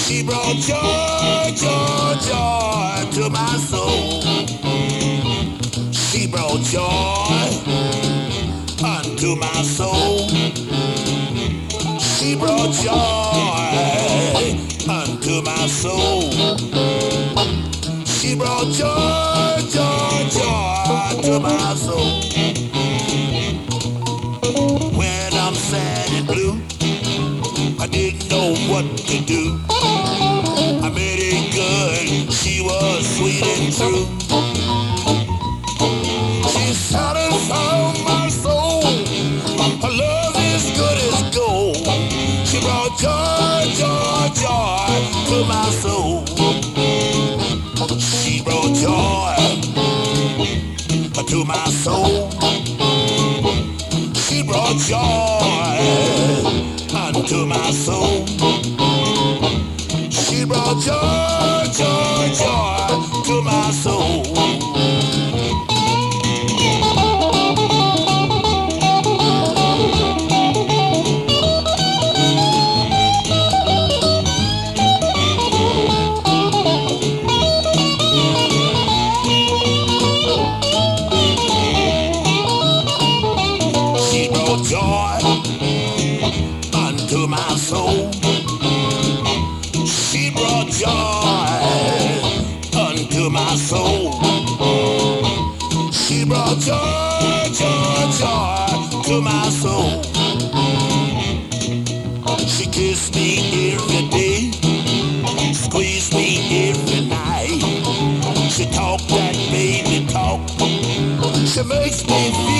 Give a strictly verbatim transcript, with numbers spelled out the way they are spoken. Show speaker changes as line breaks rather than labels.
She brought joy, joy, joy to my soul. She brought joy unto my soul. She brought joy unto my soul. She brought joy, joy, joy to my soul. When I'm sad and blue, I didn't know what to do. I made it good, she was sweet and true. She satisfied my soul, her love is good as gold. She brought joy, joy, joy to my soul. She brought joy to my soul. She brought joy unto my soul. She brought joy, joy, joy to my soul. She brought joy unto my soul. She brought joy unto my soul. She brought joy, joy, joy to my soul. She kissed me every day, squeezed me every night. She talked that baby talk. She makes me feel